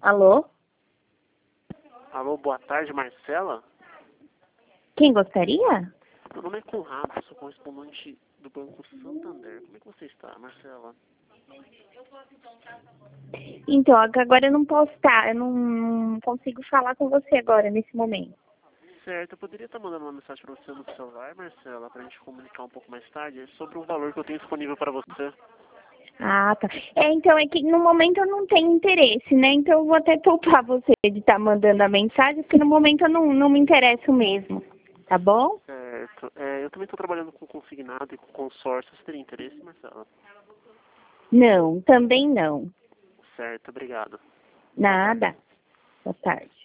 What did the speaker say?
Alô? Alô, boa tarde, Marcela? Quem gostaria? Meu nome é Conrado, sou correspondente do Banco Santander. Como é que você está, Marcela? Então, agora eu não posso estar, eu não consigo falar com você agora, nesse momento. Certo, eu poderia estar mandando uma mensagem para você no celular, Marcela, para a gente comunicar um pouco mais tarde sobre um valor que eu tenho disponível para você. Ah, tá. Então, é que no momento eu não tenho interesse, né? Então eu vou até poupar você de estar mandando a mensagem, porque no momento eu não me interesso mesmo. Tá bom? Certo. Eu também estou trabalhando com consignado e com consórcio. Você teria interesse, Marcela? Não, também não. Certo, obrigado. Boa tarde. Nada. Boa tarde.